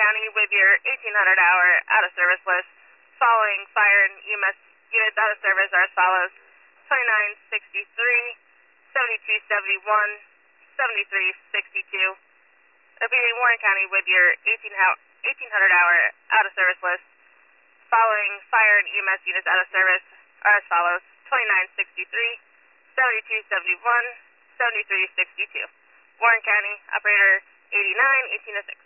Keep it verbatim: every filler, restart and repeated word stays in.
County with your eighteen hundred hour out of service list. Following fire and E M S units out of service are as follows: twenty-nine sixty-three, seventy-two seventy-one, seventy-three sixty-two. Repeating, Warren County with your eighteen hundred hour out of service list. Following fire and E M S units out of service are as follows: twenty-nine sixty-three, seventy-two seventy-one, seventy-three sixty-two. Warren County, operator eighty-nine, eighteen oh six.